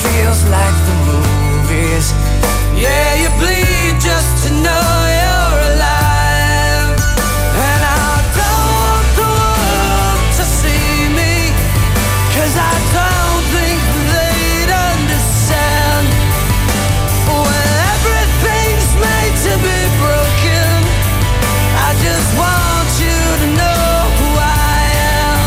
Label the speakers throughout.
Speaker 1: feels like the movies. Yeah, you bleed just to know you're alive. And I don't want the world to see me, 'cause I don't think they'd understand. When everything's made to be broken, I just want you to know who I am.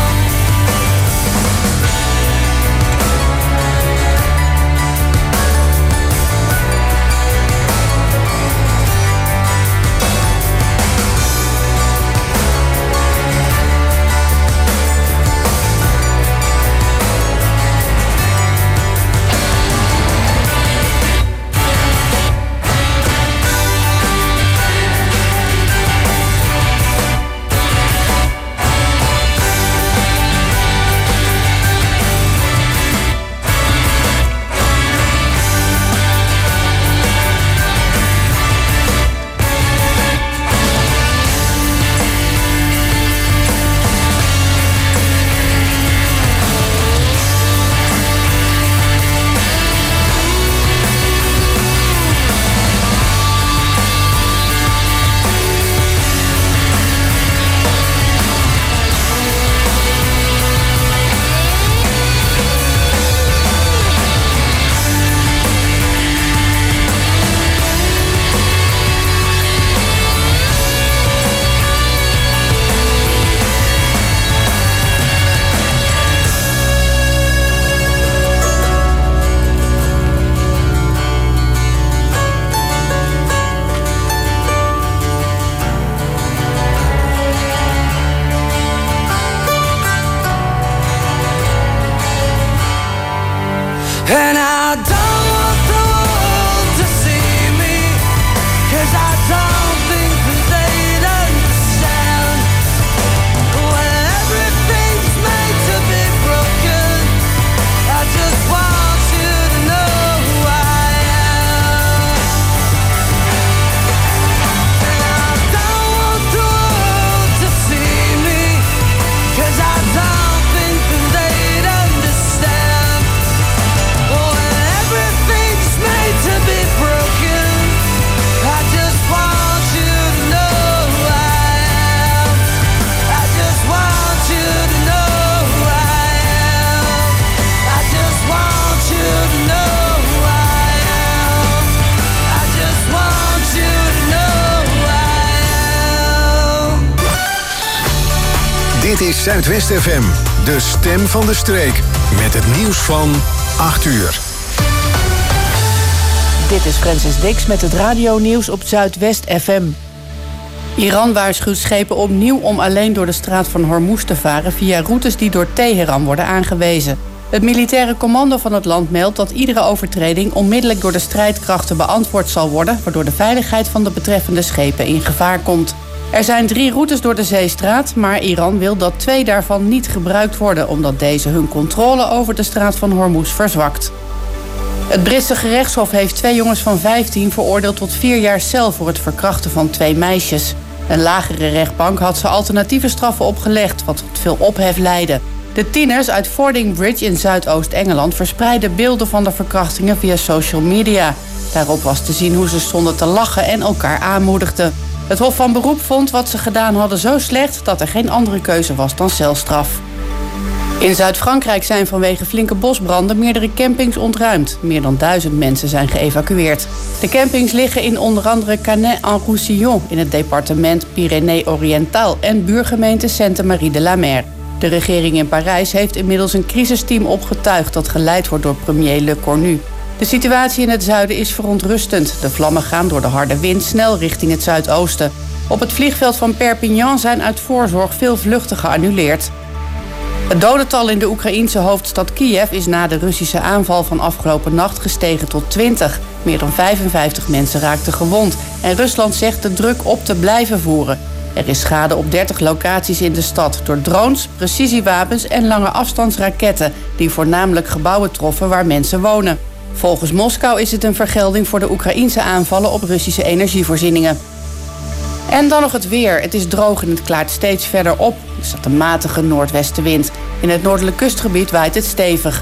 Speaker 1: And I don't want the world to see me, 'cause I don't think that they'd understand. When everything's made to be broken, I just want you to know who I am. And I don't want the world to see me, 'cause I don't think that they'd understand. When everything's made to be broken, I just want you to know who I am. I just want you to know who I am. I just want you to know who I am. I just want you to know who I am.
Speaker 2: Dit is Zuidwest FM, de stem van de streek. Met het nieuws van 8 uur.
Speaker 3: Dit is Francis Dix met het radionieuws op Zuidwest FM. Iran waarschuwt schepen opnieuw om alleen door de straat van Hormuz te varen via routes die door Teheran worden aangewezen. Het militaire commando van het land meldt dat iedere overtreding onmiddellijk door de strijdkrachten beantwoord zal worden, waardoor de veiligheid van de betreffende schepen in gevaar komt. Er zijn 3 routes door de zeestraat, maar Iran wil dat 2 daarvan niet gebruikt worden, omdat deze hun controle over de straat van Hormuz verzwakt. Het Britse gerechtshof heeft 2 jongens van 15 veroordeeld tot 4 jaar cel voor het verkrachten van 2 meisjes. Een lagere rechtbank had ze alternatieve straffen opgelegd, wat tot veel ophef leidde. De tieners uit Fordingbridge in Zuidoost-Engeland verspreidden beelden van de verkrachtingen via social media. Daarop was te zien hoe ze stonden te lachen en elkaar aanmoedigden. Het Hof van Beroep vond wat ze gedaan hadden zo slecht dat er geen andere keuze was dan celstraf. In Zuid-Frankrijk zijn vanwege flinke bosbranden meerdere campings ontruimd. Meer dan 1000 mensen zijn geëvacueerd. De campings liggen in onder andere Canet-en-Roussillon in het departement Pyrénées-Oriental en buurgemeente Sainte-Marie-de-la-Mer. De regering in Parijs heeft inmiddels een crisisteam opgetuigd dat geleid wordt door premier Le Cornu. De situatie in het zuiden is verontrustend. De vlammen gaan door de harde wind snel richting het zuidoosten. Op het vliegveld van Perpignan zijn uit voorzorg veel vluchten geannuleerd. Het dodental in de Oekraïense hoofdstad Kiev is na de Russische aanval van afgelopen nacht gestegen tot 20. Meer dan 55 mensen raakten gewond. En Rusland zegt de druk op te blijven voeren. Er is schade op 30 locaties in de stad door drones, precisiewapens en lange afstandsraketten die voornamelijk gebouwen troffen waar mensen wonen. Volgens Moskou is het een vergelding voor de Oekraïense aanvallen op Russische energievoorzieningen. En dan nog het weer. Het is droog en het klaart steeds verder op. Er staat een matige noordwestenwind. In het noordelijk kustgebied waait het stevig.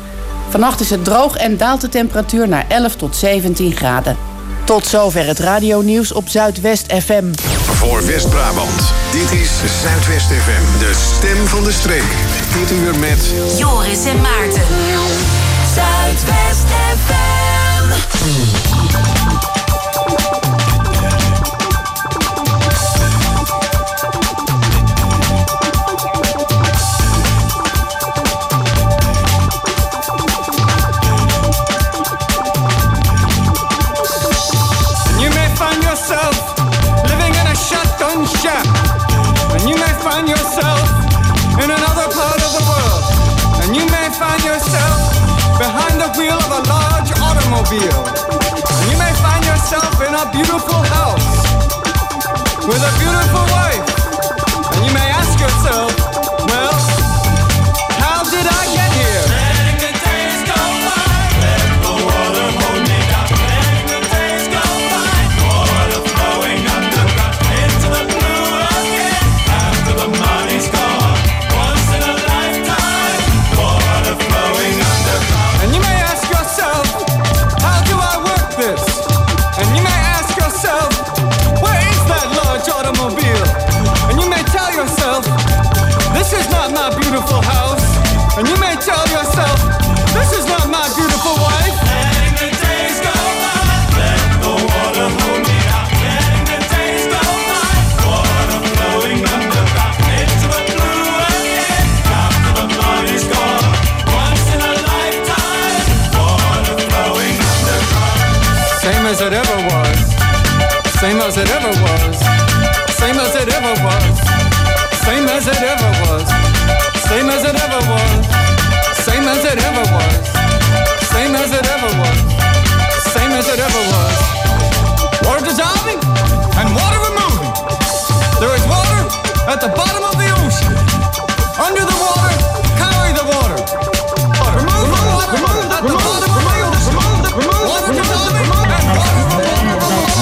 Speaker 3: Vannacht is het droog en daalt de temperatuur naar 11 tot 17 graden. Tot zover het radionieuws op Zuidwest FM.
Speaker 2: Voor West-Brabant, dit is Zuidwest FM, de stem van de streek. Dit uur met
Speaker 4: Joris en Maarten. Zuidwest FM.
Speaker 5: Shack. And you may find yourself in another part of the world. And you may find yourself behind the wheel of a large automobile. And you may find yourself in a beautiful house with a beautiful wife. And you may ask yourself, well, how did I get here? Letting the days go by, let the water hold me down. Letting the days go by, water flowing underground. Into the blue again, after the money's gone. Once in a lifetime, water flowing underground. And you may ask yourself, how do I work this? And you may ask yourself, where is that large automobile? And you may tell yourself, this is not my beautiful house. And you may tell yourself, this is not my beautiful wife. Letting the days go by, let the water hold me down. Letting the days go by, water flowing underground. Into the blue again, after the money's gone. Once in a lifetime, water flowing underground. Same as it ever was. Same as it ever was. Same as it ever was. Same as it ever was. Same as it ever was. Same as it ever was. Same as it ever was. Same as it ever was. Water dissolving and water removing. There is water at the bottom of the ocean. Under the water, carry the water. Remove the water at the bottom of the ocean. Water dissolving and water removing.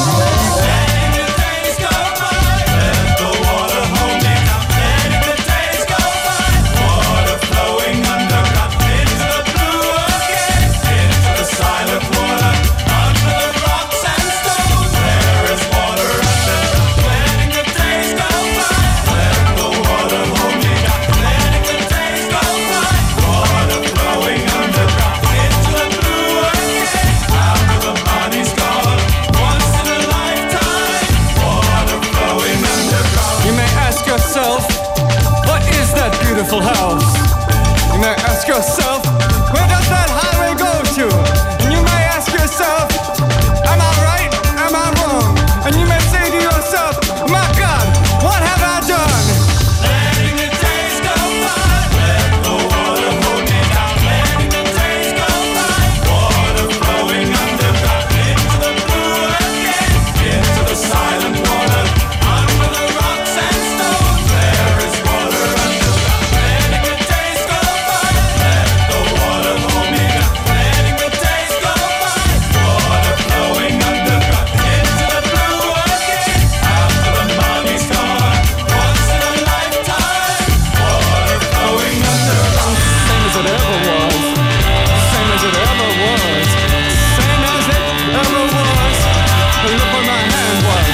Speaker 5: Letting the days go by, let the water hold me down. Letting the days go by, water flowing underground. Into the blue again, into the silent water. Under the rocks and stones, there is water underground. Letting the days go by, let the water hold me down. Letting the days go by, water flowing underground. Into the blue again, after the money's gone. Once in a lifetime, water flowing underground. You may ask yourself, what is that beautiful house? You may ask yourself, where does that highway go to? And you may ask yourself, am I right? Am I wrong? And you may say to yourself, my God, what have I done? Letting the days go by, let the water hold me down. Letting the days go by, water flowing underground. Into the blue again, into the silent water. Under the rocks and stones, there is water underground. Letting the days go by, let the water hold me down. Letting the days go by, water flowing underground. Into the blue again, after the money's gone. Once in a lifetime, water flowing underground. Same as it ever was. Same as it ever was. Same as it ever was. Look where my hand was.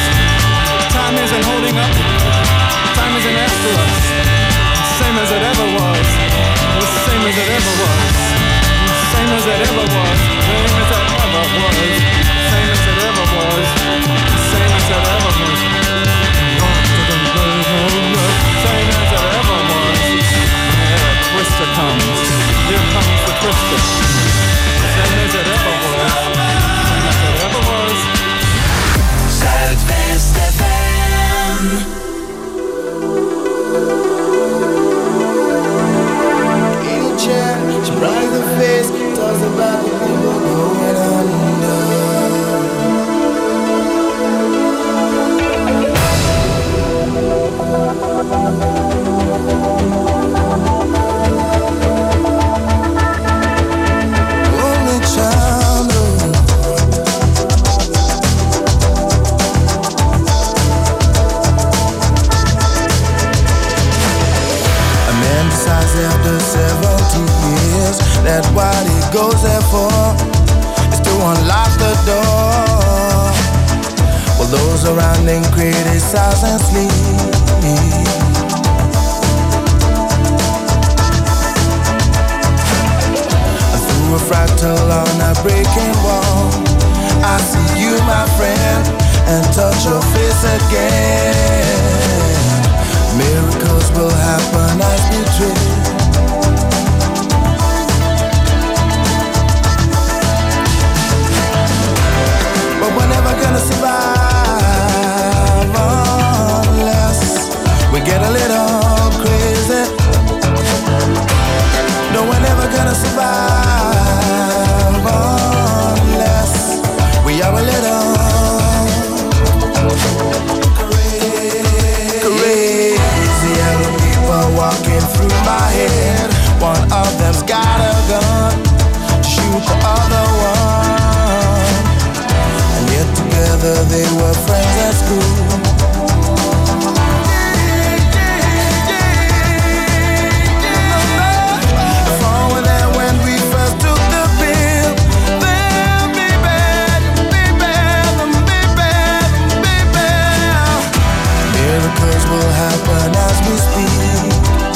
Speaker 5: Time isn't holding up. Time isn't after us. Same as it ever was. Same as it ever was. Same as it ever was. Same as it ever was. Same as it ever was. Same as it ever was. Same as it ever was. Yeah, Twister comes. Here comes the Twister. Same as it ever was. Same as it ever was.
Speaker 4: Zuidwest FM.
Speaker 6: In a chair, she bright the face, talks about he goes there for is to unlock the door. While those around him criticize and sleep. And through a fractal on a breaking wall, I see you, my friend, and touch your face again. Miracles will happen as we dream. But we're never gonna survive unless we get a little crazy. No, we're never gonna survive unless we are a little crazy. Yellow people walking through my head. One of them's got a gun to shoot the other one. And yet together they were friends at school. Will happen as we speak.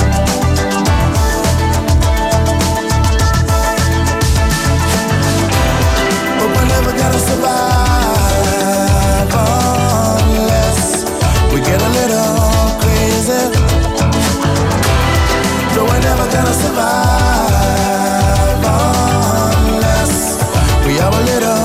Speaker 6: But we're never gonna survive unless we get a little crazy. No, we're never gonna survive unless we are a little.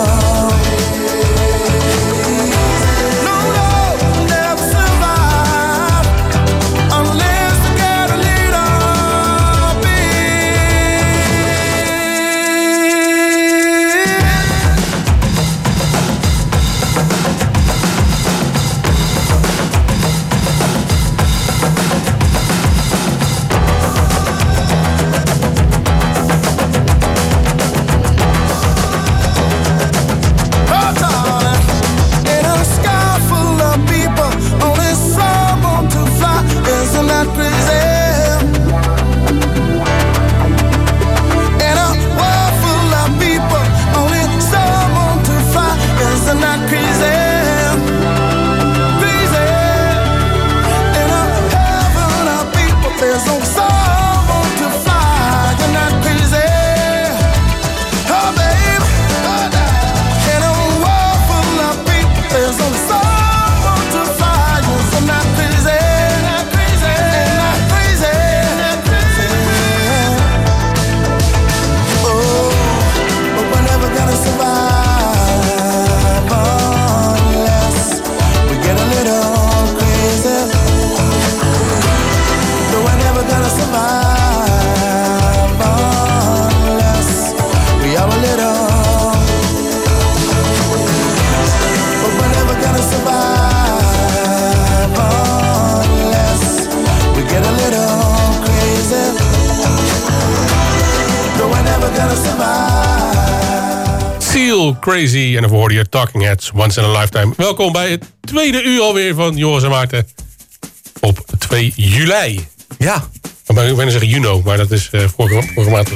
Speaker 7: Crazy. En daarvoor hoorde je Talking Heads, Once in a Lifetime. Welkom bij het tweede uur alweer van Joris en Maarten. Op 2 juli.
Speaker 8: Ja.
Speaker 7: Ik ben zeggen Juno, maar dat is vorige maand.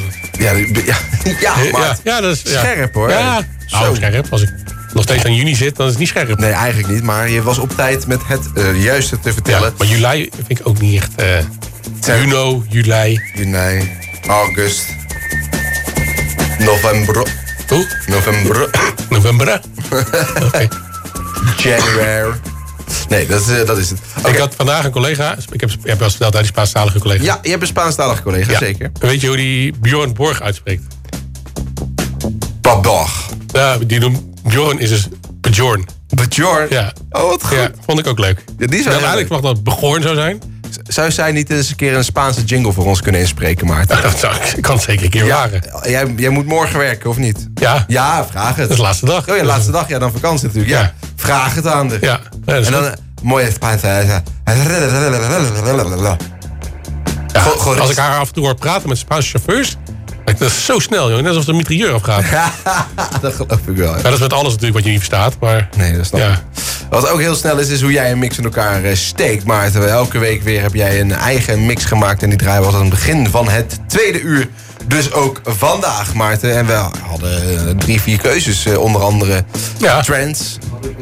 Speaker 8: Ja,
Speaker 7: dat is
Speaker 8: scherp hoor.
Speaker 7: Ja, zo scherp. Als ik nog steeds aan juni zit, dan is het niet scherp.
Speaker 8: Nee, eigenlijk niet. Maar je was op tijd met het juiste te vertellen.
Speaker 7: Ja, maar juli vind ik ook niet echt... Juno, juli.
Speaker 8: Juni, august, november.
Speaker 7: Hoe?
Speaker 8: November.
Speaker 7: Okay.
Speaker 8: January. Nee, dat is het. Okay.
Speaker 7: Ik had vandaag een collega. Ik heb wel eens verteld, die Spaanstalige collega.
Speaker 8: Ja, je hebt een Spaanstalige collega, ja. Zeker.
Speaker 7: En weet je hoe die Bjorn Borg uitspreekt?
Speaker 8: Borg.
Speaker 7: Ja, die noemt... Bjorn is dus Bjorn.
Speaker 8: Bjorn?
Speaker 7: Ja.
Speaker 8: Oh, wat goed.
Speaker 7: Ja, vond ik ook leuk.
Speaker 8: Ja, die
Speaker 7: zou eigenlijk mag dat Begorn zou zijn.
Speaker 8: Zou zij niet eens een keer een Spaanse jingle voor ons kunnen inspreken, Maarten?
Speaker 7: Ik kan het zeker een keer wagen.
Speaker 8: Jij moet morgen werken, of niet?
Speaker 7: Ja.
Speaker 8: Ja, vraag het.
Speaker 7: Dat is de laatste dag.
Speaker 8: Oh ja, laatste dag. Ja, dan vakantie natuurlijk. Ja. Vraag het aan de.
Speaker 7: Ja.
Speaker 8: En dan mooie Spaanse. Ja,
Speaker 7: als ik haar af en toe hoor praten met Spaanse chauffeurs... Dat is zo snel, joh. Net alsof de mitrailleur afgaat.
Speaker 8: Dat geloof ik wel. Ja.
Speaker 7: Ja, dat is met alles natuurlijk wat je niet verstaat. Maar...
Speaker 8: Nee, dat snap ik. Wat ook heel snel is hoe jij een mix in elkaar steekt, Maarten. Elke week weer heb jij een eigen mix gemaakt. En die draaien we altijd aan het begin van het tweede uur Dus ook vandaag, Maarten. En we hadden 3-4 keuzes. Onder andere trance.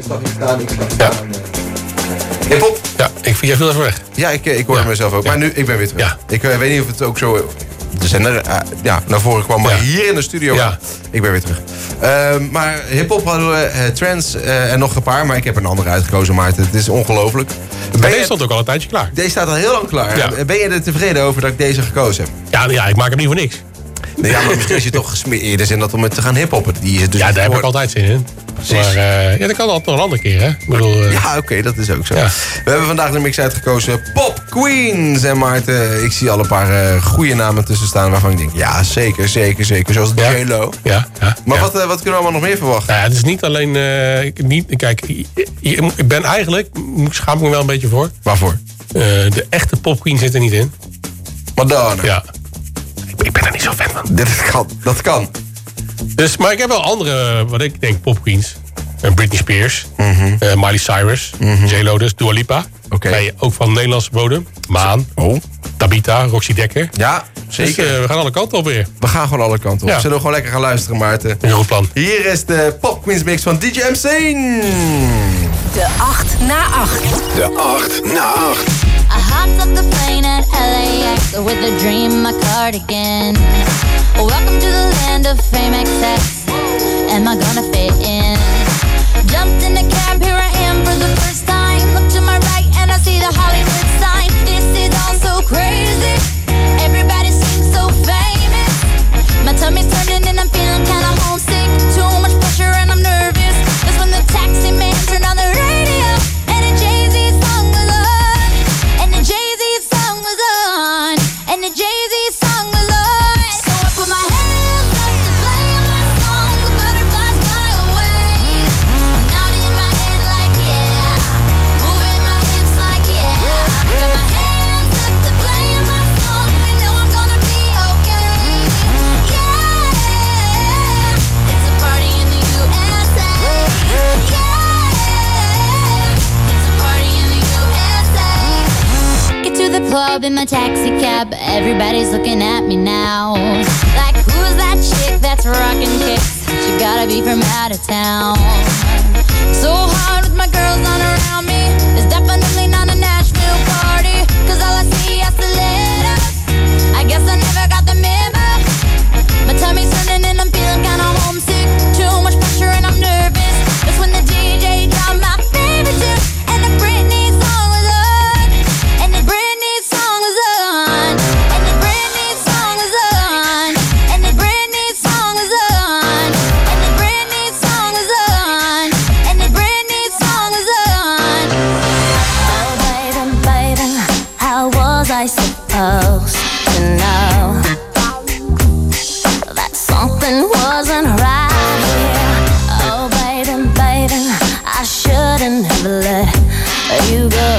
Speaker 8: Hip-hop.
Speaker 7: Ja, jij viel even weg.
Speaker 8: Ja, ik hoorde mezelf ook. Maar nu, ik ben weer terug.
Speaker 7: Ja.
Speaker 8: Ik weet niet of het ook zo... De zender naar voren kwam, maar hier in de studio...
Speaker 7: Ja.
Speaker 8: Ik ben weer terug. Maar hip-hop hadden we, trance en nog een paar. Maar ik heb een andere uitgekozen, Maarten. Het is ongelooflijk.
Speaker 7: Deze stond ook al een tijdje klaar.
Speaker 8: Deze staat al heel lang klaar.
Speaker 7: Ja.
Speaker 8: Ben je er tevreden over dat ik deze gekozen heb?
Speaker 7: Ja, ik maak hem niet voor niks.
Speaker 8: Nee, maar misschien is je toch eerder zin dat om te gaan hiphoppen. Die is dus
Speaker 7: daar heb ik altijd zin in.
Speaker 8: Precies.
Speaker 7: Maar dat kan altijd nog een andere keer, hè? Ik bedoel,
Speaker 8: Ja, oké, dat is ook zo.
Speaker 7: Ja.
Speaker 8: We hebben vandaag de mix uitgekozen Pop Queens. En Maarten, ik zie al een paar goede namen tussen staan waarvan ik denk... Ja, zeker. Zoals J-Lo.
Speaker 7: Ja.
Speaker 8: Maar wat kunnen we allemaal nog meer verwachten?
Speaker 7: Nou ja, het is niet alleen... Kijk, ik ben eigenlijk... Schaam ik me wel een beetje voor.
Speaker 8: Waarvoor?
Speaker 7: De echte Pop Queen zit er niet in.
Speaker 8: Madonna.
Speaker 7: Ja. Ik ben er niet zo fan van.
Speaker 8: Dat kan.
Speaker 7: Dus, maar ik heb wel andere, wat ik denk, Pop Queens. Britney Spears. Miley Cyrus. J-Lo dus. Dua Lipa.
Speaker 8: Oké.
Speaker 7: Nee, ook van Nederlandse bodem. Maan. Tabita. Roxy Dekker.
Speaker 8: Ja, zeker.
Speaker 7: Dus we gaan alle kanten op weer.
Speaker 8: We gaan gewoon alle kanten op.
Speaker 7: Ja.
Speaker 8: Zullen we gewoon lekker gaan luisteren, Maarten?
Speaker 7: Een goed plan.
Speaker 8: Hier is de Pop Queens mix van DJ MC.
Speaker 4: De 8 na 8.
Speaker 2: De 8 na 8.
Speaker 9: I hopped up the plane at LAX with a dream, my cardigan. Welcome to the land of fame excess. Am I gonna fit in? Jumped in the cab, here I am for the first time. Look to my right and I see the Hollywood sign. This is all so crazy. Everybody seems so famous. My tummy's turning and I'm feeling kinda homesick. Too much pressure and I'm nervous. That's when the taxi man turned on the radio and a Jay-Z song was on. And the Jay-Z song was on. And the Jay-Z song was on. So I put my hands up to play my song. The butterflies fly away. Nodding in my head like yeah. Moving my hips like yeah. Got my hands up to play my song. I know I'm gonna be okay. Yeah. It's a party in the USA. Yeah. It's a party in the USA. Get to the club in my taxi cab. Everybody's looking at me now. Like, who's that chick that's rocking kicks? She gotta be from out of town. So hard with my girls on around me. It's definitely not a Nashville party. Cause all I see is the letters. I guess I never got the memo. My tummy's turning and I'm feeling kinda homesick. Too much pressure and I'm nervous. That's when the DJ dropped my favorite tune. And the Britney song was on. And the Britney song was on. And the Britney song was on. And the Britney song was on. And the Britney song was on. And the Britney song was on. Oh baby, baby, how was I supposed to know that something wasn't right here? Oh baby, baby, I shouldn't have let you go.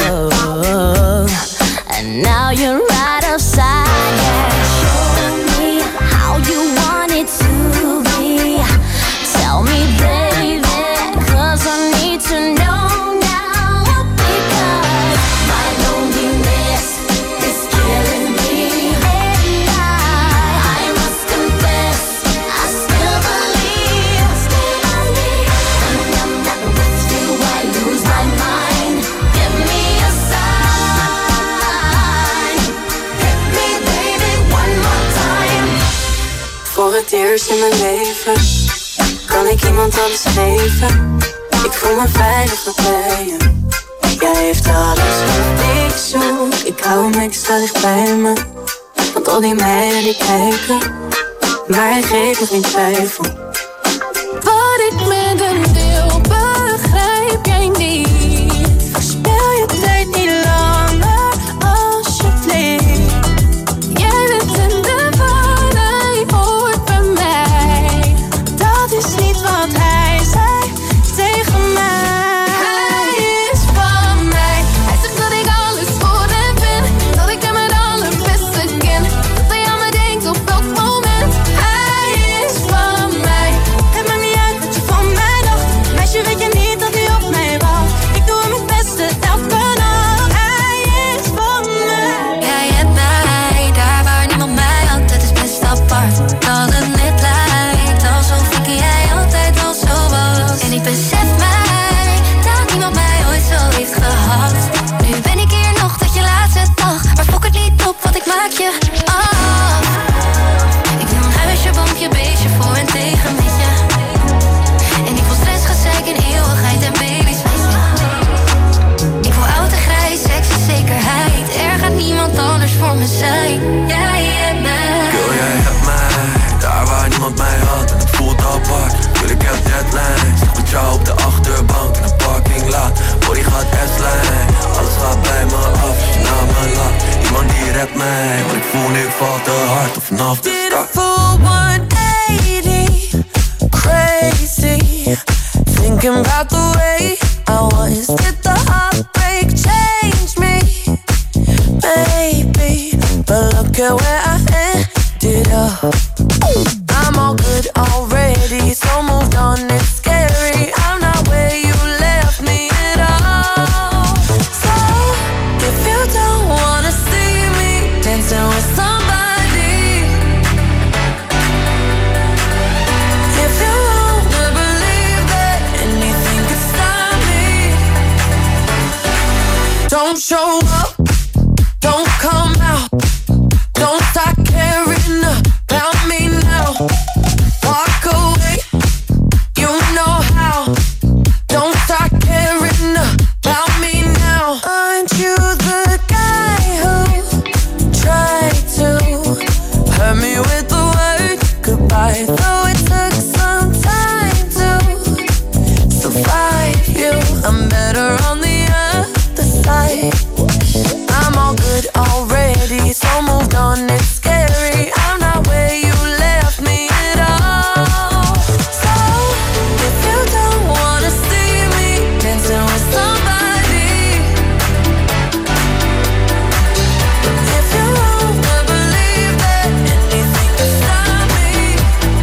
Speaker 9: And now you're right upside down. Show me how you want it to be. Tell me, baby, cause I need to know now. Because my loneliness is killing me. And I must confess, I still believe. When I'm not with you, I lose my mind. Give me a sign. Hit me, baby, one more time.
Speaker 10: Voor het eerst in mijn leven kan ik iemand alles geven. Ik voel me veilig bij je. Jij heeft alles wat ik zoek. Ik hou hem extra dicht bij me. Want al die meiden die kijken, maar hij geeft me geen twijfel. Wat ik met hem deel, begrijp jij niet. Verspil je tijd niet langer, alsjeblieft. Jij bent in de war, hij hoort bij mij. Dat is niet wat hij zei tegen mij. Hij is van mij. Hij zegt dat ik alles voor hem ben. Dat ik hem het allerbeste ken. Dat hij aan me denkt op elk moment. Hij is van mij. Het maakt niet uit wat je van mij
Speaker 6: mij, want ik voel nu ik val te hard of vanaf de
Speaker 10: Did
Speaker 6: start.
Speaker 10: a full 180, crazy. Thinking about the way I was. Did the heartbreak change me? Maybe, but look at where I ended up. I'm all good already, so moved on, it's scary. I'm not where you left me at all. So, if you don't wanna see me dancing with somebody, if you wanna believe that anything could stop me, don't show up, don't come out, don't start caring about me now. Walk away, you know how. Don't start caring about me now. Aren't you the guy who tried to hurt me with the word goodbye? Though it took some time to survive you, I'm better on the other side. I'm all good already, so moved on, it's scary. I'm not where you left me at all. So, if you don't wanna see me dancing with somebody, if you wanna believe that anything can stop me,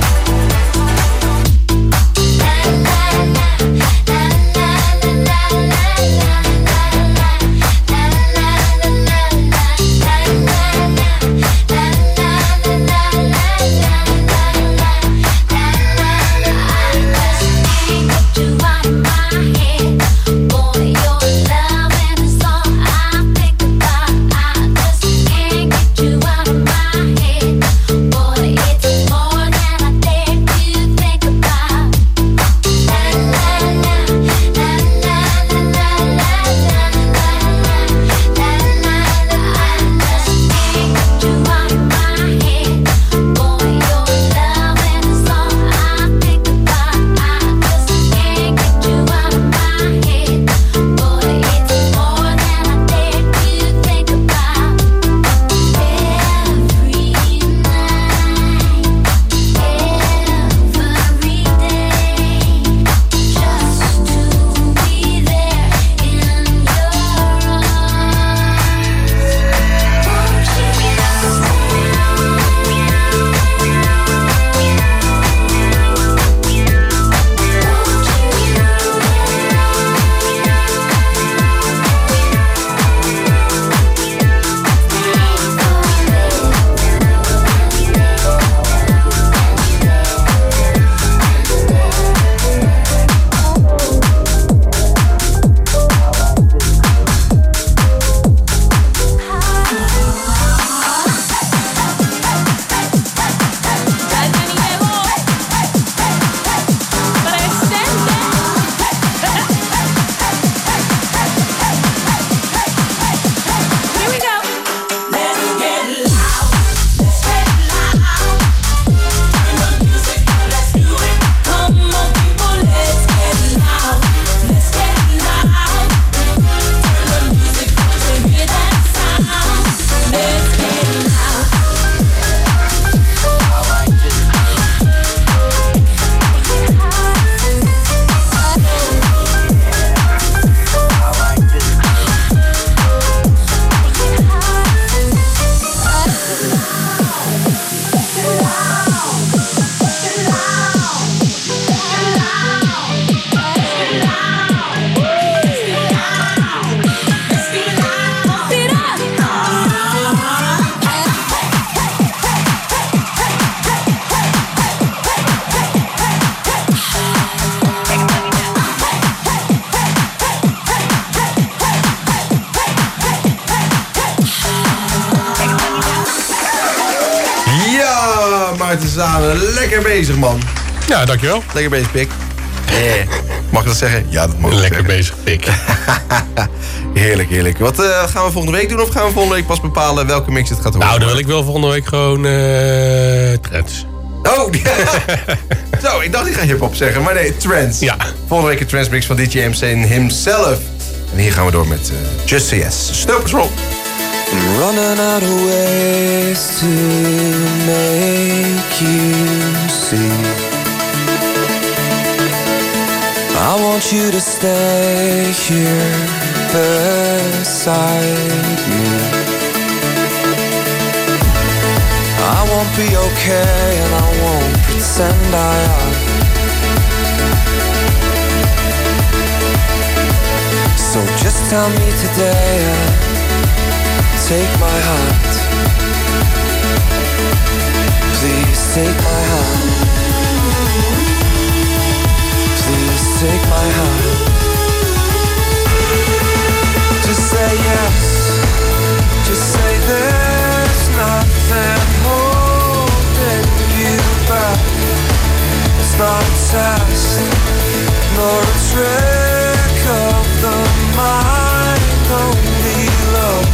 Speaker 8: Lekker bezig, man.
Speaker 7: Ja, dankjewel.
Speaker 8: Lekker bezig, pik. Mag ik dat zeggen? Ja, dat mag ik
Speaker 7: Lekker
Speaker 8: zeggen.
Speaker 7: bezig, pik.
Speaker 8: Heerlijk, heerlijk. Wat gaan we volgende week doen? Of gaan we volgende week pas bepalen welke mix het gaat worden?
Speaker 7: Nou, dan wil ik wel volgende week gewoon trends.
Speaker 8: Oh, ja. Zo, ik dacht ik ga hip-hop zeggen, maar nee, trends.
Speaker 7: Ja.
Speaker 8: Volgende week een trance mix van DJ MC himself. En hier gaan we door met Just Say Yes. Snow Patrol.
Speaker 6: I'm running out of ways to make you see. I want you to stay here beside me. I won't be okay and I won't pretend I am. So just tell me today and take my hand. Please take my hand. Please take my hand. Just say yes. Just say there's nothing holding you back. It's not a test, nor a trick of the mind, only love.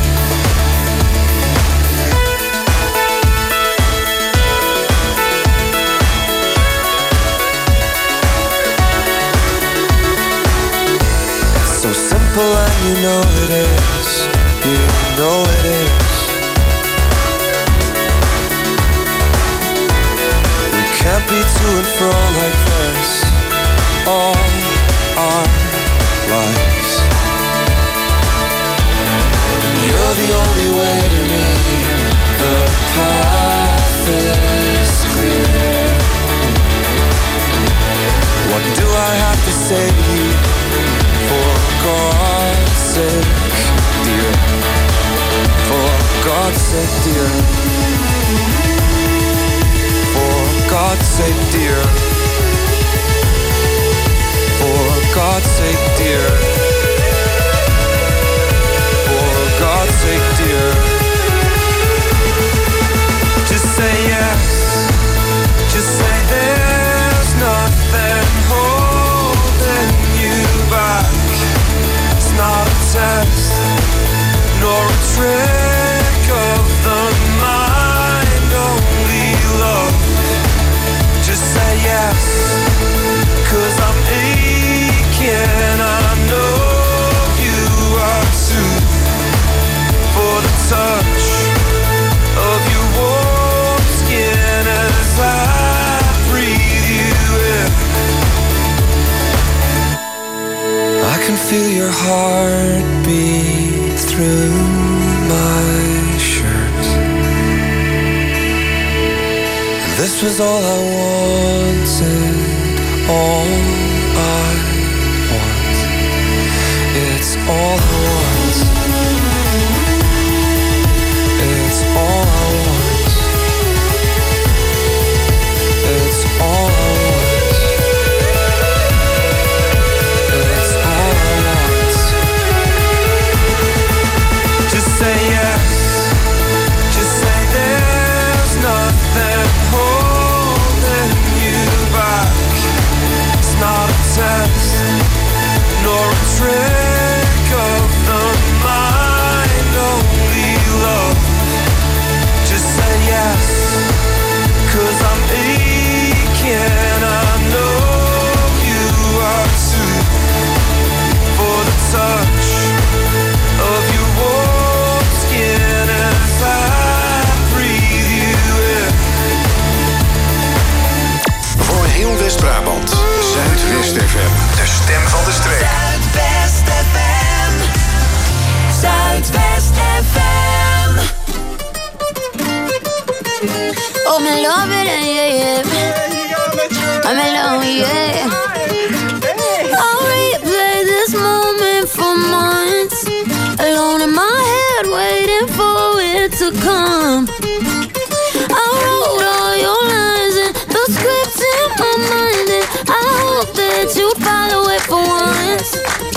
Speaker 6: So simple and you know it is. You know it is. We can't be to and fro like this all our lives. You're the only way to me. The path is clear. What do I have to say to you? For God's sake, dear. For God's sake, dear. For God's sake, dear. For God's sake, dear. For God's sake, dear. Just say yes. Just say there's nothing holding you back. It's not a test, nor a trick of the mind, only love. Just say yes, 'cause I'm aching, I know you are too. For the touch of your warm skin as I breathe you in. I can feel your heartbeat through my shirt. This was all I wanted, all I want. It's all I want. It's all I want. It's all I want. It's all I want. Just say yes. Just say there's nothing holding you back. It's not a test, nor a trick of the mind, only love. Just say yes, 'cause I'm aching, I know you are too. For the touch of your warm skin as I breathe you in.
Speaker 2: Voor heel West-Brabant, Zuidwest FM. De stem van de streek.
Speaker 1: Zuidwest FM. Zuidwest FM.
Speaker 9: Oh, me love it, yeah, yeah. I'm alone, yeah. I'll replay this moment for months. Alone in my head, waiting for it to come. I wrote all your lines and the scripts in my mind, and I hope that you'd follow it for once.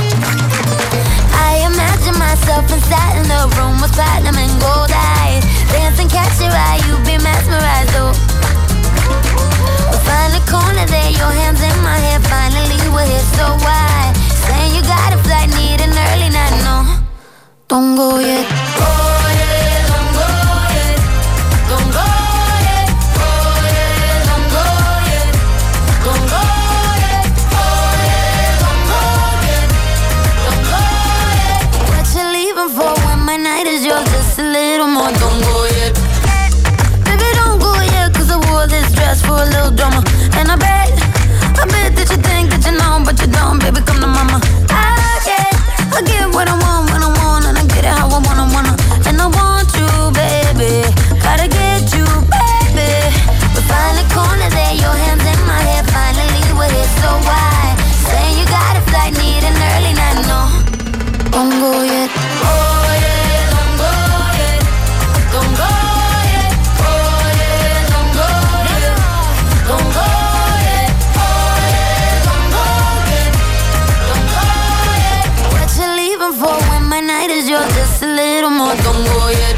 Speaker 9: I imagine myself inside in the room with platinum and gold eyes. Dancing, catch your eye, you be mesmerized, oh. We'll find a corner there, your hands in my hair. Finally we're here, so why? Saying you got a flight, need an early night, no. Don't go yet.
Speaker 1: Oh yeah, don't go yet. Don't go yet. Oh yeah, don't go yet. Don't go yet. Oh yeah, don't go yet. Don't go yet.
Speaker 9: What you leaving for when my night is yours? Just a little
Speaker 10: more, don't go yet. Baby, don't go yet, cause I wore this dress for a little drama. And I bet that you think that you know, but you don't, baby, come to mama. I get what I want when I want, and I get it how I wanna. And I want you, baby, gotta get you, baby. We find a corner there, your hands in my hair, finally we're here, so why? Saying you got a flight, need an early night, no, don't go yet. Oh yeah, don't go yet, don't go yet. Oh yeah, don't go yet, don't go yet. Oh yeah, don't go yet, don't go yet. What you leaving for when my night is yours? Just a little more, don't go yet.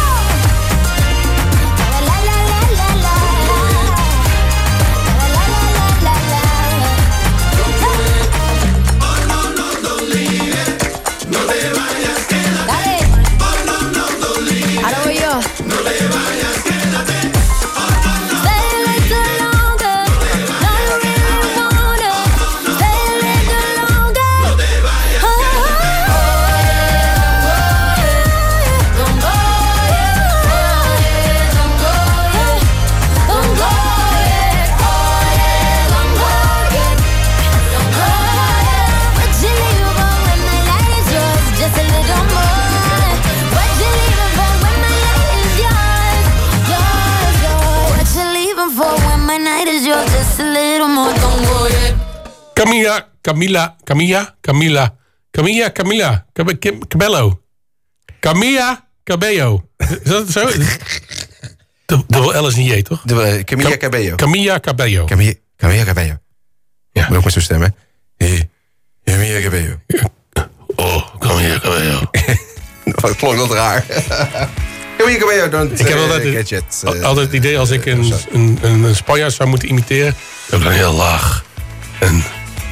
Speaker 7: Cabello. Camilla Cabello. Is dat zo? Dubbel L is niet J, toch?
Speaker 8: Camilla Cabello.
Speaker 7: Camilla Cabello.
Speaker 8: Camilla Cabello. Ja. Moet ook maar zo stemmen. Camilla Cabello.
Speaker 7: Oh, Camilla Cabello.
Speaker 8: Wat klonk dat raar. Camilla Cabello, don't
Speaker 7: ik heb altijd het idee als ik een Spanjaard zou moeten imiteren. Dat dan heel laag en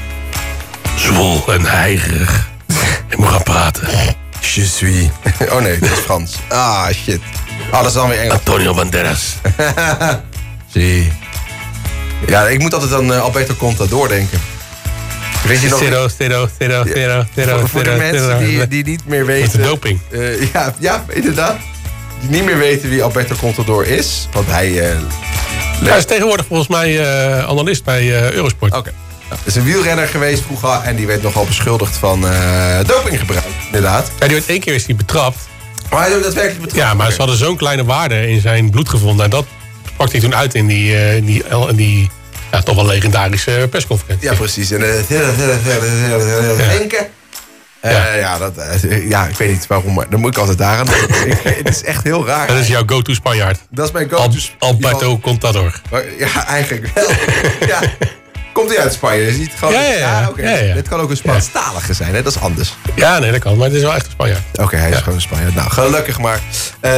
Speaker 7: zwoel en heigerig. Ik moet gaan praten.
Speaker 8: Je suis. Oh nee, dat is Frans. Ah, shit. Oh, dat is dan weer Engels.
Speaker 7: Antonio Banderas.
Speaker 8: Zie. Ja, ik moet altijd aan Alberto Contador denken. Weet je nog? Voor de mensen die niet meer weten...
Speaker 7: Met de doping.
Speaker 8: Ja, inderdaad. Die niet meer weten wie Alberto Contador is. Want hij...
Speaker 7: Hij is tegenwoordig volgens mij analist bij Eurosport.
Speaker 8: Oké. Het is een wielrenner geweest vroeger en die werd nogal beschuldigd van dopinggebruik, inderdaad.
Speaker 7: Ja, die werd 1 keer is die betrapt.
Speaker 8: Maar hij is ook daadwerkelijk betrapt.
Speaker 7: Ja, maar ze hadden zo'n kleine waarde in zijn bloed gevonden. En dat pakte hij toen uit in die toch wel legendarische persconferentie.
Speaker 8: Ja, precies. En denken. Ik weet niet waarom, maar dan moet ik altijd daar aan denken. Het is echt heel raar.
Speaker 7: Dat is jouw go-to Spanjaard.
Speaker 8: Dat is mijn go-to
Speaker 7: Alberto Contador.
Speaker 8: Ja, eigenlijk wel. Ja. Komt hij uit Spanje? Is niet gewoon...
Speaker 7: Ja.
Speaker 8: Dit kan ook een Spaanstalige zijn, hè? Dat is anders.
Speaker 7: Ja, nee, dat kan. Maar het is wel echt een Spanjaard.
Speaker 8: Oké, hij is gewoon een Spanjaard. Nou, gelukkig maar. Dan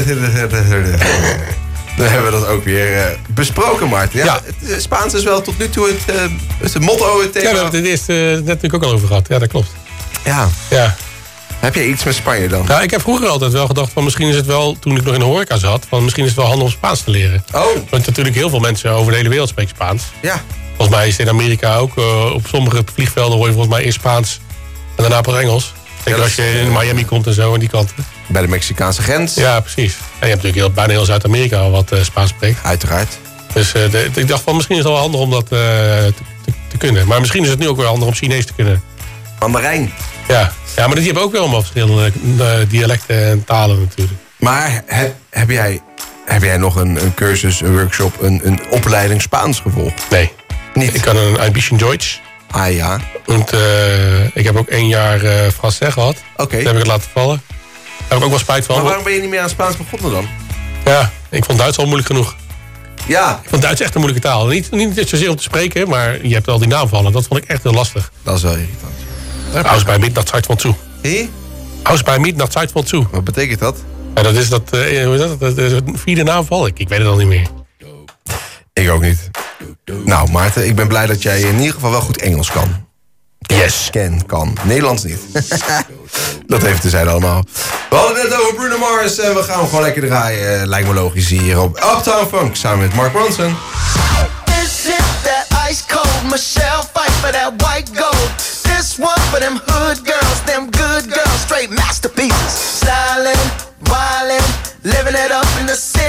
Speaker 8: hebben we dat ook weer besproken, Maarten. Ja, het Spaans is wel tot nu toe het motto, het thema.
Speaker 7: Ja, we hebben het eerst net natuurlijk ook al over gehad. Ja, dat klopt.
Speaker 8: Ja. Heb je iets met Spanje dan?
Speaker 7: Nou, ik heb vroeger altijd wel gedacht van misschien is het wel, toen ik nog in de horeca zat, van misschien is het wel handig om Spaans te leren.
Speaker 8: Oh.
Speaker 7: Want natuurlijk heel veel mensen over de hele wereld spreken Spaans.
Speaker 8: Ja.
Speaker 7: Volgens mij is het in Amerika ook. Op sommige vliegvelden hoor je volgens mij eerst Spaans en daarna pas Engels. Zeker als je in Miami komt en zo aan die kant.
Speaker 8: Bij de Mexicaanse grens.
Speaker 7: Ja, precies. En je hebt natuurlijk bijna heel Zuid-Amerika al wat Spaans spreekt.
Speaker 8: Uiteraard.
Speaker 7: Dus ik dacht van misschien is het wel handig om dat te kunnen. Maar misschien is het nu ook weer handig om Chinees te kunnen.
Speaker 8: Mandarijn.
Speaker 7: Ja, maar die hebben ook wel allemaal verschillende dialecten en talen natuurlijk.
Speaker 8: Maar heb jij nog een cursus, een workshop, een opleiding Spaans gevolgd?
Speaker 7: Nee.
Speaker 8: Niet?
Speaker 7: Ik kan een bisschen Deutsch.
Speaker 8: Ah ja.
Speaker 7: Want ik heb ook 1 jaar Français gehad.
Speaker 8: Oké.
Speaker 7: Daar heb ik het laten vallen. Daar heb ik ook wel spijt van.
Speaker 8: Maar waarom ben je niet meer aan Spaans begonnen dan?
Speaker 7: Ja, ik vond Duits al moeilijk genoeg.
Speaker 8: Ja.
Speaker 7: Ik vond Duits echt een moeilijke taal. Niet zozeer om te spreken, maar je hebt al die naamvallen. Dat vond ik echt heel lastig.
Speaker 8: Dat is wel irritant.
Speaker 7: Aus bei Midnachtszeit von zu. Aus bei Midnachtszeit von zu.
Speaker 8: Wat betekent dat?
Speaker 7: Ja, dat is dat, hoe is dat? Dat is een 4e naamval. Ik weet het al niet meer.
Speaker 8: Ik ook niet. Nou, Maarten, ik ben blij dat jij in ieder geval wel goed Engels kan.
Speaker 7: Yes.
Speaker 8: Kan. Nederlands niet. Dat even terzijde allemaal. We hadden het net over Bruno Mars en we gaan hem gewoon lekker draaien. Lijkt me logisch hier op Uptown Funk samen met Mark Ronson.
Speaker 11: This is that ice cold Michelle fight for that white gold. This one for them hood girls, them good girls, straight masterpieces. Stylin', wildin', living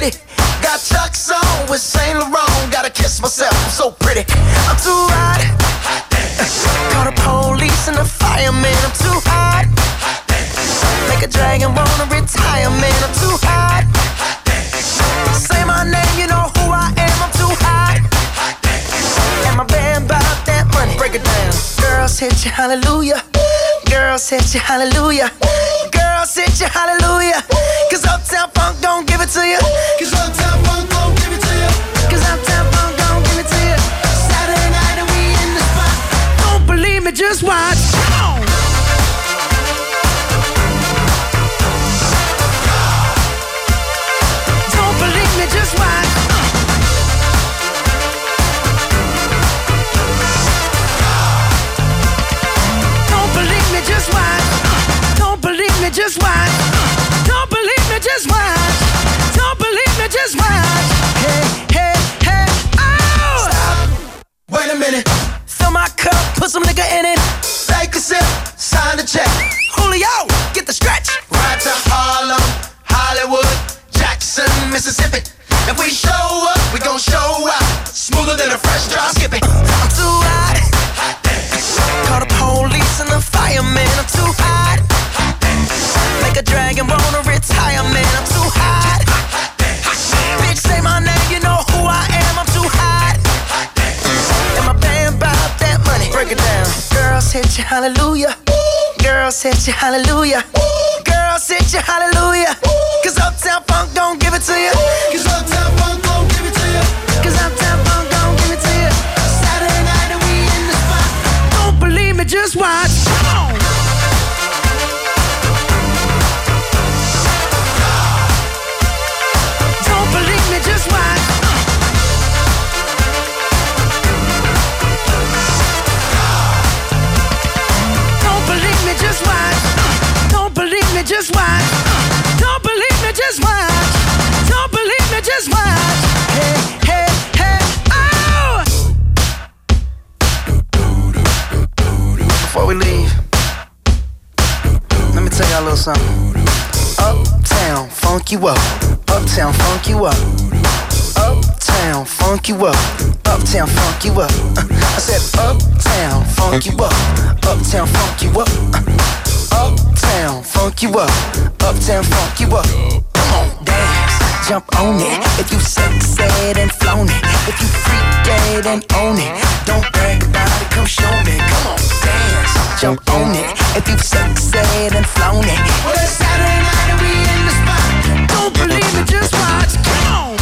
Speaker 11: pretty. Got Chuck's on with Saint Laurent. Gotta kiss myself, I'm so pretty. I'm too hot. Call the police and the fireman. I'm too hot. Make a dragon wanna retire, man. I'm too hot. Say my name, you know who I am. I'm too hot. And my band bought that money. Break it down. Girls hit you, hallelujah. Girls hit you, hallelujah. Girls hit you, hallelujah. Cause Uptown Funk don't give it to you. Cause Uptown Funk don't give it to you. Cause Uptown Funk don't give it to you. Saturday night and we in the spot. Don't believe me, just watch. Come on. Don't believe me, just watch. Don't believe me, just watch. Don't believe me, just watch. Don't believe me, just watch. Don't believe me, just watch. Hey, hey, hey, oh! Stop. Wait a minute. Fill my cup, put some nigga in it. Take a sip, sign the check. Julio, get the stretch. Ride to Harlem, Hollywood, Jackson, Mississippi. If we show up, we gon' show out. Smoother than a fresh drop skipping. I'm too hot. Call the police and the fireman. I'm too hot. Make a dragon wanna retire, man. I'm too hot. Bitch, say my name, you know who I am. I'm too hot. And my band bought that money. Break it down. Girls hit you, hallelujah. Girls hit you, hallelujah. Girls hit you, hallelujah. Cause Uptown Funk don't give it to you. Cause Uptown Funk don't give it to you. Cause Uptown Funk don't give it to you. Saturday night and we in the spot. Don't believe me, just watch. Come on. Don't believe me, just watch. Don't believe me, just watch. Don't believe me, just watch. Don't believe me, just watch. Don't believe me, just watch. Hey, hey, hey, oh! Before we leave, let me tell y'all a little something. Uptown, funk you up. Uptown, funk you up. Uptown, funk you up. Uptown, funk you up. I said uptown, funk you up. Uptown, funk you up. Uptown, funk you up. Uptown, funk you up. Come on, dance, jump on it. If you sexed and flown it. If you freak dead and own it. Don't brag about it, come show me. Come on, dance, jump on it. If you sexed and flown it. Well, it's Saturday night and we in the spot. Don't believe me, just watch. Come on.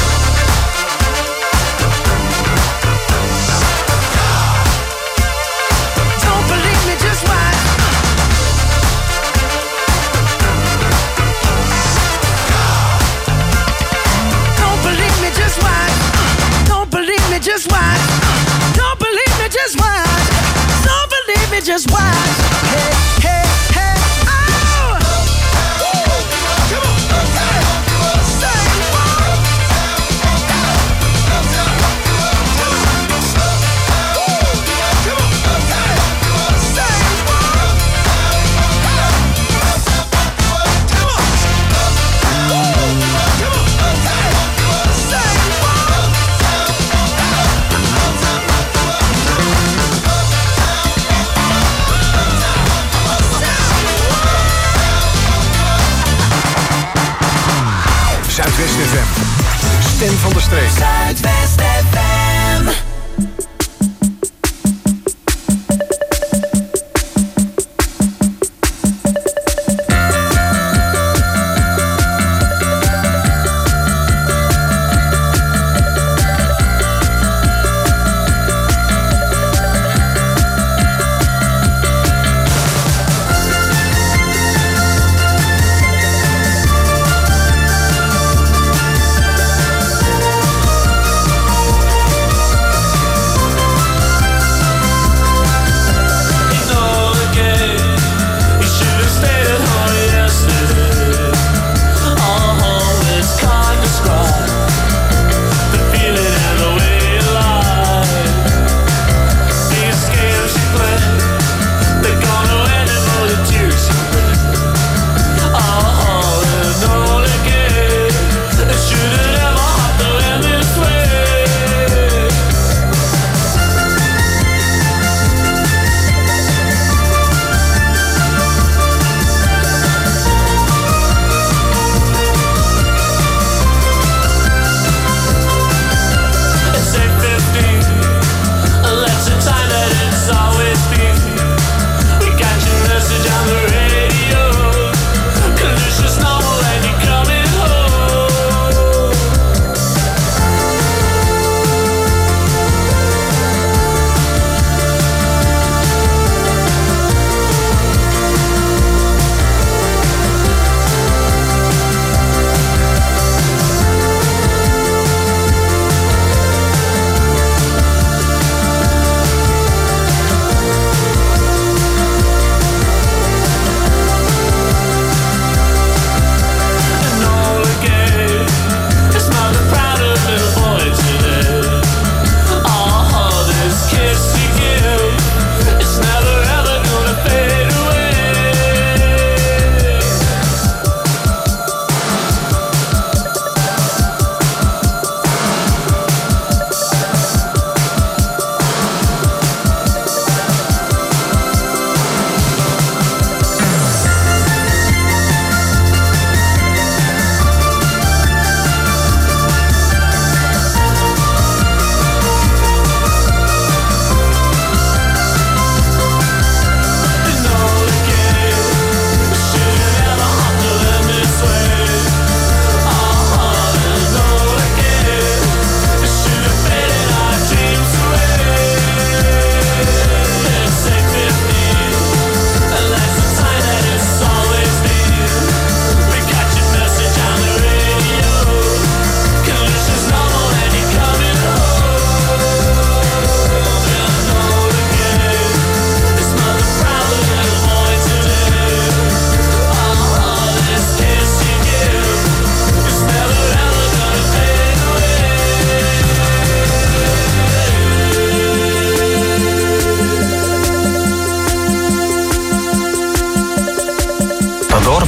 Speaker 11: Don't believe me, just watch. Don't believe me, just watch. Don't believe me, just watch. Don't believe me, just watch. Don't believe me, just watch. Hey, hey, hey, oh!
Speaker 2: Zuidwest FM. De stem van de streek.
Speaker 1: Zuidwest FM.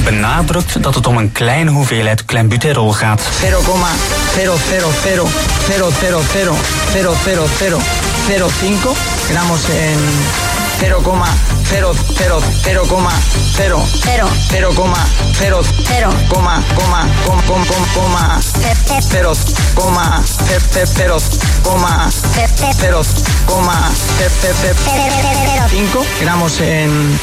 Speaker 12: benadrukt dat het om een kleine hoeveelheid clenbuterol gaat.
Speaker 11: 0,00000000005 gramos en 5 gramos en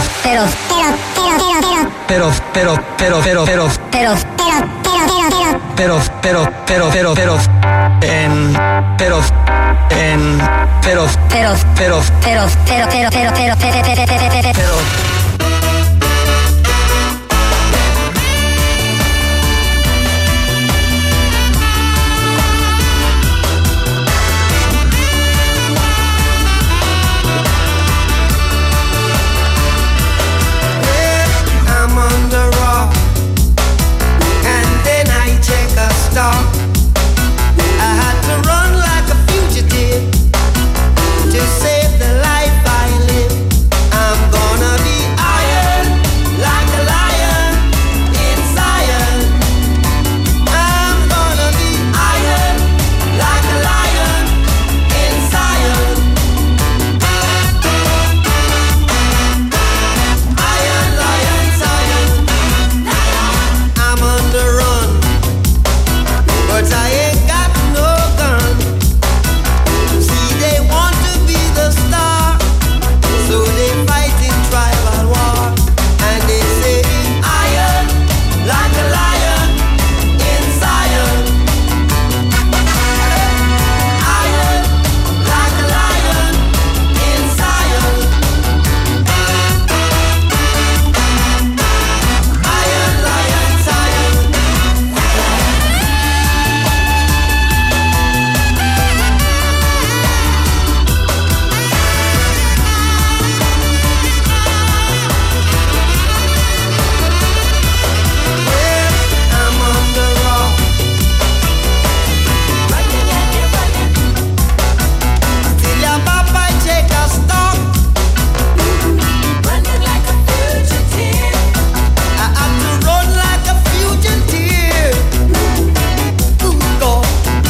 Speaker 1: I'm on the rock, and then I take a stop. I had to run like a fugitive to save the life I live. I'm gonna be iron like a lion in Zion. I'm gonna be iron like a lion in Zion. Iron, lion, Zion. I'm on the run, but I ain't got no gun. See, they want to be the star, so they fight in tribal war, and they say iron like a lion in Zion. Iron like a lion in Zion. Iron, lion, Zion. I'm on the rock, till your papa take a stop. Running like a fugitive, I have to run like a fugitive. Ooh, God,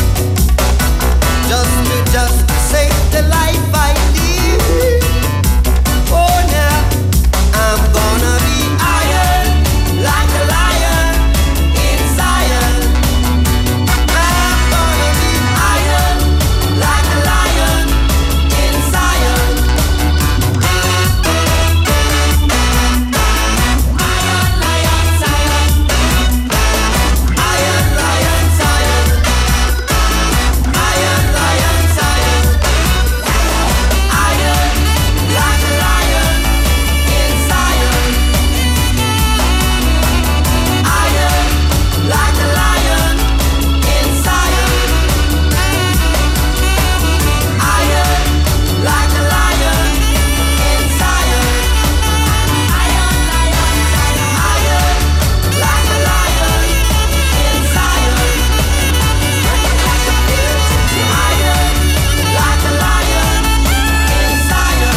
Speaker 1: just to save the life I live. Oh, now I'm gonna be iron like a lion in Zion. I'm gonna be iron like a lion in Zion. Iron, lion, Zion. Iron, lion, Zion. Iron, lion, Zion. Iron like a lion in Zion. Iron like a lion in Zion. Iron like a lion in Zion. Iron, lion, Zion. Iron like a lion in Zion. Iron like a lion in Zion.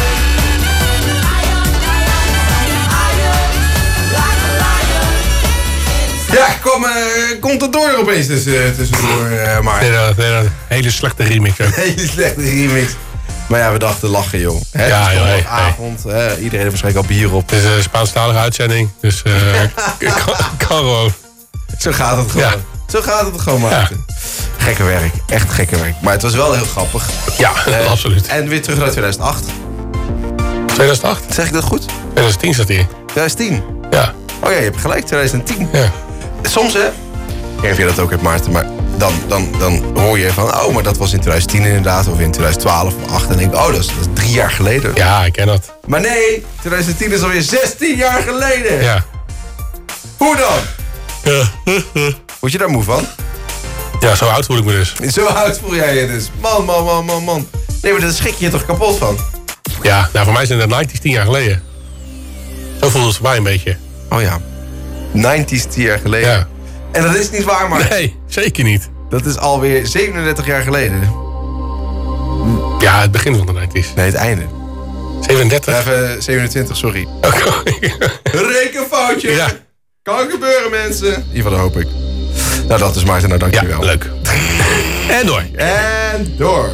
Speaker 8: Ja, komt het door opeens tussendoor, maar.
Speaker 7: Hele slechte remix. Ook.
Speaker 8: Hele slechte remix. Maar ja, we dachten lachen, joh. Hè,
Speaker 7: Ja,
Speaker 8: het is
Speaker 7: joh,
Speaker 8: toch avond. Iedereen heeft waarschijnlijk al bier op.
Speaker 7: Het is een Spaanstalige uitzending, dus kan gewoon.
Speaker 8: Zo gaat het gewoon.
Speaker 7: Ja.
Speaker 8: Zo gaat het gewoon, Maarten. Gekke werk, echt gekke werk. Maar het was wel heel grappig.
Speaker 7: Ja, absoluut.
Speaker 8: En weer terug naar 2008.
Speaker 7: 2008?
Speaker 8: Zeg ik dat goed?
Speaker 7: 2010 staat hier.
Speaker 8: 2010?
Speaker 7: Ja.
Speaker 8: Oh ja, je hebt gelijk, 2010.
Speaker 7: Ja.
Speaker 8: Soms, hè? Ik weet niet of je dat ook hebt, Maarten, maar dan hoor je van, oh, maar dat was in 2010 inderdaad, of in 2012 of 2008. En denk ik, oh, dat is 3 jaar geleden.
Speaker 7: Ja, ik ken dat.
Speaker 8: Maar nee, 2010 is alweer 16 jaar geleden.
Speaker 7: Ja.
Speaker 8: Hoe dan?
Speaker 7: Ja.
Speaker 8: Word je daar moe van?
Speaker 7: Ja, zo oud voel ik me dus.
Speaker 8: Zo oud voel jij je dus. Man. Nee, maar daar schrik je je toch kapot van?
Speaker 7: Ja, nou voor mij zijn de 90's 10 jaar geleden. Zo voelt het voor mij een beetje.
Speaker 8: Oh ja. 90's 10 jaar geleden.
Speaker 7: Ja.
Speaker 8: En dat is niet waar, maar...
Speaker 7: Nee, zeker niet.
Speaker 8: Dat is alweer 37 jaar geleden.
Speaker 7: Ja, het begin van de 90's.
Speaker 8: Nee, het einde.
Speaker 7: 37?
Speaker 8: Even 27, sorry.
Speaker 7: Okay.
Speaker 8: Rekenfoutje.
Speaker 7: Ja.
Speaker 8: Kan gebeuren, mensen. In ieder geval, dat hoop ik. Nou, dat is Maarten. Nou, dankjewel.
Speaker 7: Ja, leuk. En door.
Speaker 8: En door.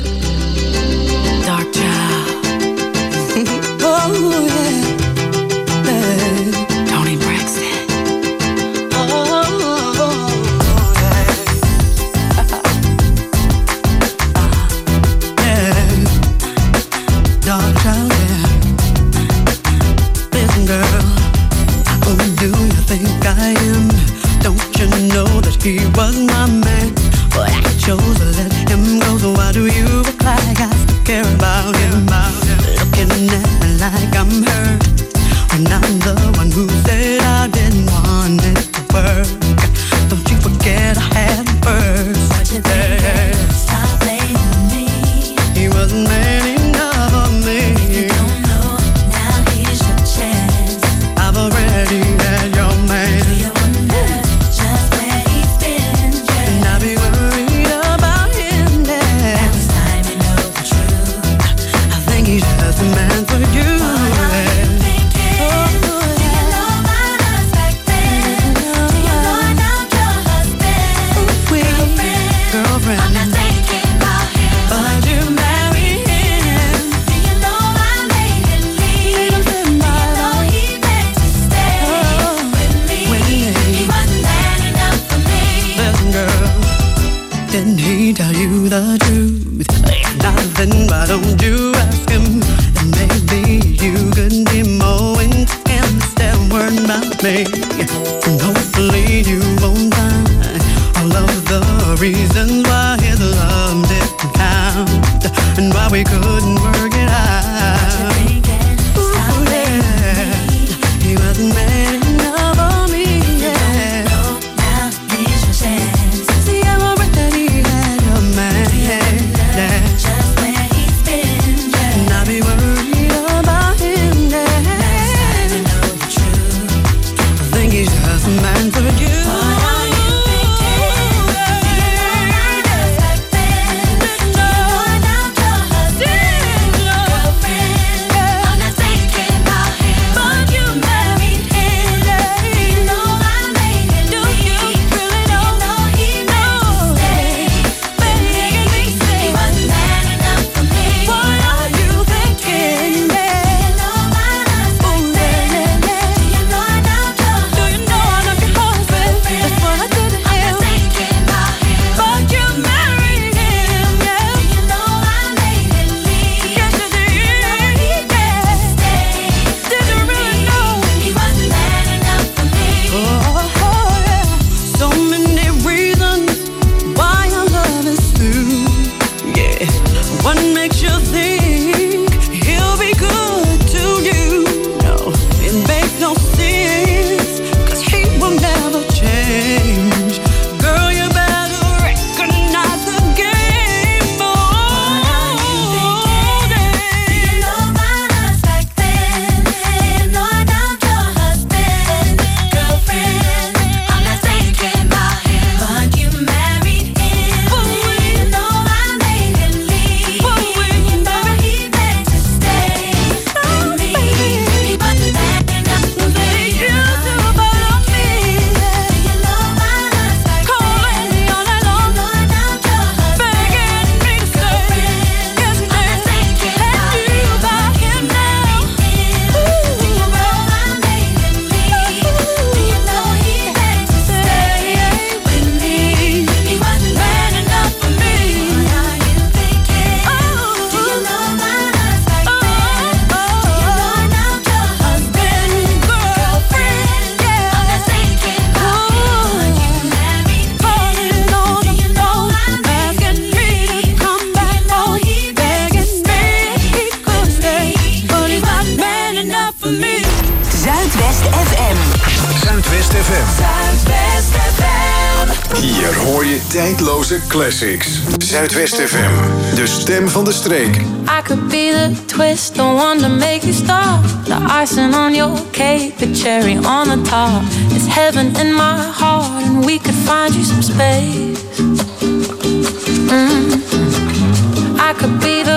Speaker 11: Dark child. Oh, yeah. Tony Braxton. Oh, yeah. Dark child, yeah. Listen, girl. Who do you think I am? Don't you know that he was my man? But I chose to let him go. So why do you act like I still care about him? Looking at me like I'm hurt when I'm the one who said I didn't want it to work. Don't you forget I had him first. What you think? Stop blaming me. He wasn't man enough for me. If you don't know, now here's your chance. I've already had your man. Do you wonder just where he's been? And I'll be worried about him then. Now it's time you know the truth. I think he's just a man for you. Didn't he tell you the truth? Nothing, why don't you ask him? And maybe you could be more into him instead of worrying about me. And hopefully you won't find all of the reasons why his love didn't count and why we couldn't work it out. Ooh, yeah. He wasn't man enough for me, yeah. Now here's your chance. See, I'm already had your man. Just where he's been, and I'll be worried about him now. Now it's time to know the truth. I think he's just a man for you.
Speaker 2: Hier hoor je tijdloze classics. Zuidwest FM, de stem van de streek.
Speaker 10: I could be the twist, the one to make you stop. The icing on your cake, the cherry on the top. It's heaven in my heart and we could find you some space. I could be the word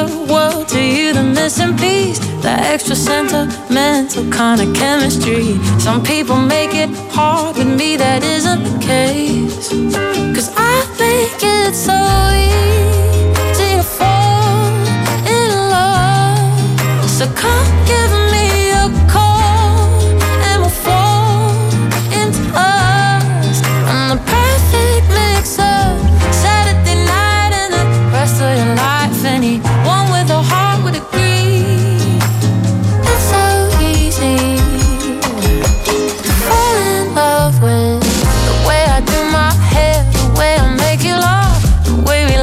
Speaker 10: world to you, the missing piece, the extra sentimental kind of chemistry. Some people make it hard, with me that isn't the case. 'Cause I think it's so easy to fall in love. So come give me a call and we'll fall into us. I'm the perfect mix of Saturday night and the rest of your life. Anyone with a heart would agree. It's so easy to fall in love with the way I do my hair, the way I make you laugh, the way we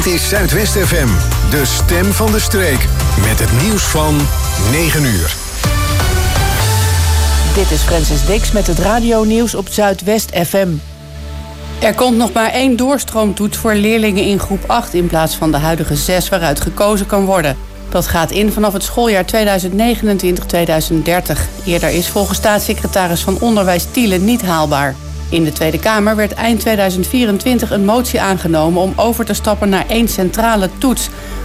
Speaker 2: is Zuidwest FM, de stem van de streek. Met het nieuws van 9 uur.
Speaker 3: Dit is Francis Dix met het radionieuws op Zuidwest FM. Er komt nog maar 1 doorstroomtoets voor leerlingen in groep 8... in plaats van de huidige 6 waaruit gekozen kan worden. Dat gaat in vanaf het schooljaar 2029-2030. Eerder is volgens staatssecretaris van Onderwijs Thiele niet haalbaar. In de Tweede Kamer werd eind 2024 een motie aangenomen om over te stappen naar 1 centrale toets.